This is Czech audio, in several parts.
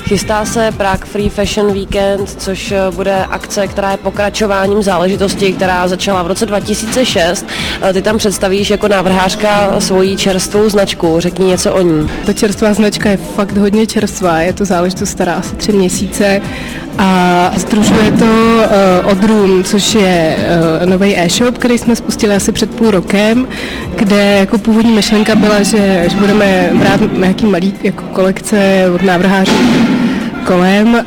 Chystá se Prague Free Fashion Weekend, což bude akce, která je pokračováním záležitosti, která začala v roce 2006. Ty tam představíš jako návrhářka svoji čerstvou značku. Řekni něco o ní. Ta čerstvá značka je fakt hodně čerstvá, je to záležitost stará asi 3 měsíce a sdružuje to Odroom, což je nový e-shop, který jsme spustili asi před půl rokem, kde jako původní myšlenka byla, že budeme brát nějaký malý jako kolekce od návrhářů kolem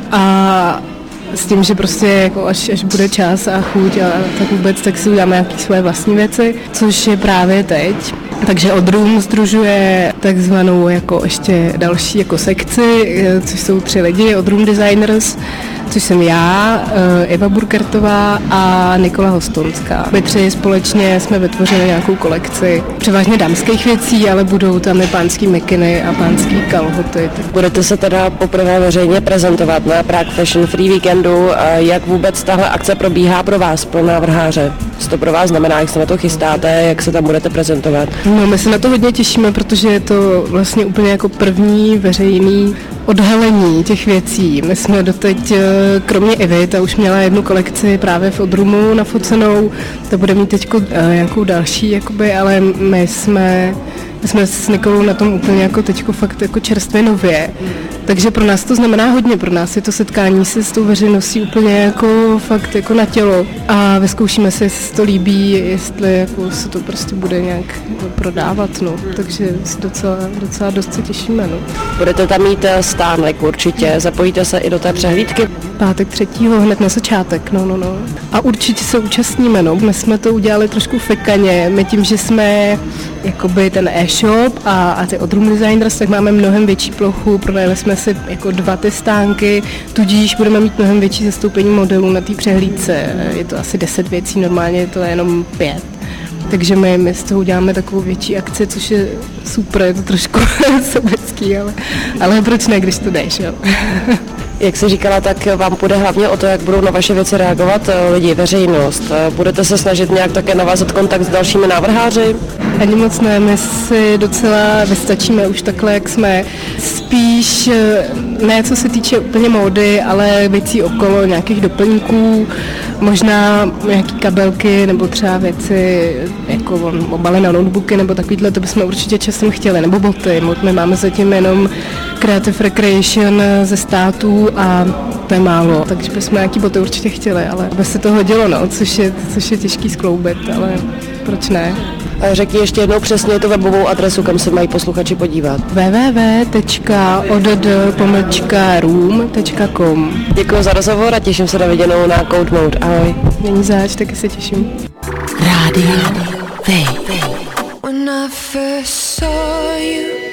a s tím, že prostě jako až bude čas a chuť a tak vůbec, tak si uděláme nějaké svoje vlastní věci, což je právě teď. Takže Odroom sdružuje takzvanou jako ještě další jako sekci, což jsou 3 lidi, Odroom Designers, což jsem já, Eva Burkertová a Nikola Hostonská. My 3 společně jsme vytvořili nějakou kolekci převážně dámských věcí, ale budou tam i pánský mikiny a pánský kalhoty. Budete se teda poprvé veřejně prezentovat na Prague Fashion Free Weekendu. Jak vůbec tahle akce probíhá pro vás, pro návrháře? Co to pro vás znamená, jak se na to chystáte, jak se tam budete prezentovat? No, my se na to hodně těšíme, protože je to vlastně úplně jako první veřejný odhalení těch věcí. My jsme doteď, kromě Ivy, ta už měla jednu kolekci právě v Odroomu nafocenou, ta bude mít teď nějakou další, jakoby, ale my jsme s Nikolou na tom úplně jako teďko fakt jako čerstvě nově. Takže pro nás to znamená hodně, pro nás je to setkání se s tou veřejností úplně jako fakt jako na tělo a vyzkoušíme se, jestli se to líbí, jestli jako se to prostě bude nějak prodávat, no. Takže docela dost se těšíme, no. Budete tam mít stánek určitě, zapojíte se i do té přehlídky? Pátek 3. hned na začátek, no. A určitě se účastníme, no. My jsme to udělali trošku fekaně, my tím, že jsme jakoby ten e-shop a ty Odroom Designers, tak máme mnohem větší plochu, prodali jsme si jako 2 ty stánky, tudíž budeme mít mnohem větší zastoupení modelů na té přehlídce. Je to asi 10 věcí, normálně je to jenom 5. Takže my z toho uděláme takovou větší akci, což je super, je to trošku sobecký, ale proč ne, když to jdeš, jo. Jak jsi říkala, tak vám půjde hlavně o to, jak budou na vaše věci reagovat lidi, veřejnost. Budete se snažit nějak také navázat kontakt s dalšími návrháři? Ani moc ne, my si docela vystačíme už takhle, jak jsme. Spíš ne co se týče úplně módy, ale věcí okolo, nějakých doplňků, možná nějaký kabelky nebo třeba věci jako obaly na notebooky nebo takovýhle, to bychom určitě časem chtěli, nebo boty. My máme zatím jenom Creative Recreation ze států a to je málo, takže bychom nějaký boty určitě chtěli, ale aby se to hodilo, no, což je těžký skloubit, ale proč ne? Řekni ještě jednou přesně tu webovou adresu, kam se mají posluchači podívat. www.odd.room.com. Děkuji za rozhovor a těším se na viděnou na Code Mode. Ahoj. Není zač, taky se těším. Radio Wave. When I first saw you